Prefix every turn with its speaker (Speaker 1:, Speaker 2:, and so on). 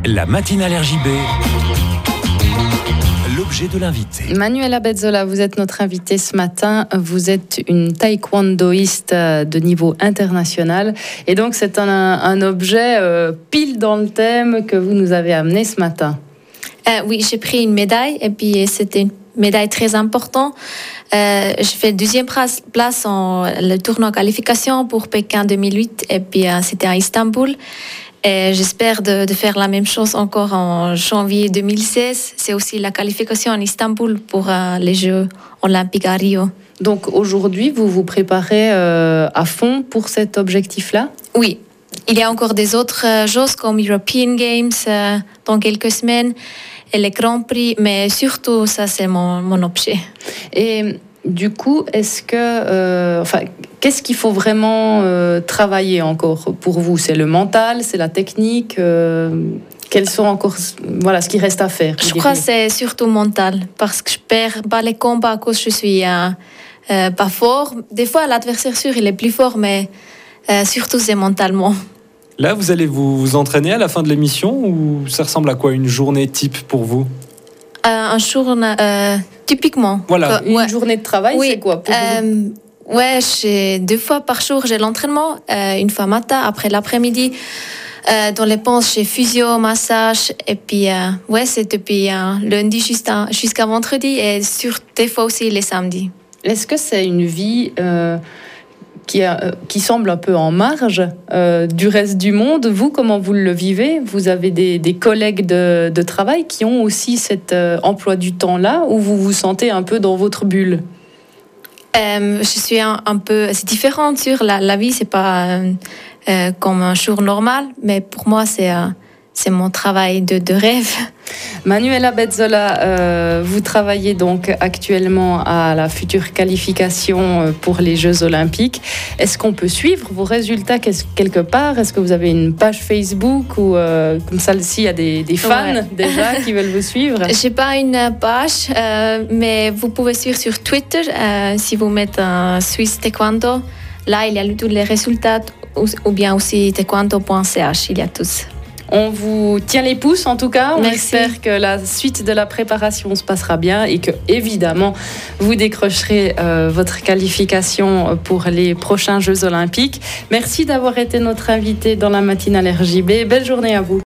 Speaker 1: La matinale RJB, l'objet de l'invité.
Speaker 2: Manuela Bezzola, vous êtes notre invitée ce matin. Vous êtes une taekwondoïste de niveau international. Et donc, c'est un objet pile dans le thème que vous nous avez amené ce matin.
Speaker 3: Oui, j'ai pris une médaille et puis c'était une médaille très importante. J'ai fait deuxième place en le tournoi qualification pour Pékin 2008 et puis c'était à Istanbul. Et j'espère de faire la même chose encore en janvier 2016. C'est aussi la qualification en Istanbul pour les Jeux olympiques à Rio.
Speaker 2: Donc aujourd'hui, vous vous préparez à fond pour cet objectif-là ?
Speaker 3: Oui. Il y a encore des autres choses comme European Games dans quelques semaines et les Grands Prix, mais surtout ça c'est mon objet. Et
Speaker 2: du coup, est-ce que, qu'est-ce qu'il faut vraiment travailler encore pour vous ? C'est le mental, c'est la technique quels sont encore ce qui reste à faire ?
Speaker 3: Je crois que c'est surtout mental, parce que je perds pas les combats à cause que je suis pas fort. Des fois, l'adversaire sûr, il est plus fort, mais surtout c'est mentalement.
Speaker 4: Là, vous allez vous entraîner à la fin de l'émission ou ça ressemble à quoi une journée type pour vous ?
Speaker 3: Un jour, typiquement.
Speaker 2: Voilà. Une journée de travail, oui. C'est quoi pour vous ?
Speaker 3: Ouais, 2 fois par jour, j'ai l'entraînement. Une fois matin, après l'après-midi. Dans les penses, j'ai physio, massage. Et puis, c'est depuis lundi jusqu'à vendredi. Et des fois aussi les samedis.
Speaker 2: Est-ce que c'est une vie qui semble un peu en marge du reste du monde? Vous, comment vous le vivez? Vous avez des collègues de travail qui ont aussi cet emploi du temps-là, ou vous vous sentez un peu dans votre bulle?
Speaker 3: Je suis un peu... C'est différent sur la vie, c'est pas comme un jour normal, mais pour moi, c'est mon travail de rêve.
Speaker 2: Manuela Bezzola, vous travaillez donc actuellement à la future qualification pour les Jeux Olympiques. Est-ce qu'on peut suivre vos résultats quelque part? Est-ce que vous avez une page Facebook ou comme celle-ci, il y a des fans déjà qui veulent vous suivre?
Speaker 3: J'ai pas une page, mais vous pouvez suivre sur Twitter si vous mettez Swiss Taekwondo. Là, il y a tous les résultats ou bien aussi taekwondo.ch, il y a tous.
Speaker 2: On vous tient les pouces en tout cas. On
Speaker 3: Merci.
Speaker 2: espère que la suite de la préparation se passera bien et que, évidemment, vous décrocherez votre qualification pour les prochains Jeux Olympiques. Merci d'avoir été notre invité dans la matinale RJB. Belle journée à vous.